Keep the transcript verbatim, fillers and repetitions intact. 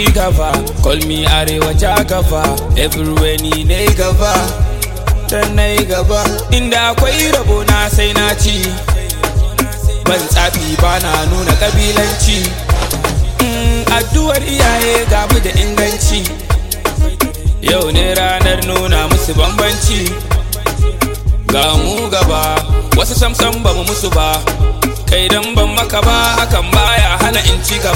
gaba. Call me Arewa Jagaba, everywhere ni ne gaba. Dan nai gaba, inda akwai rabo na sai na ci. Ban tsafi ba na nuna kabilanci. mm, Addu'ar iyaye ga mu da inganci. Yau ne ranar nuna musu bambanci. Ga mu gaba, wasu samsam ba mu musu ba. Kai dan ban maka ba, hakan baya hana in ci gaba.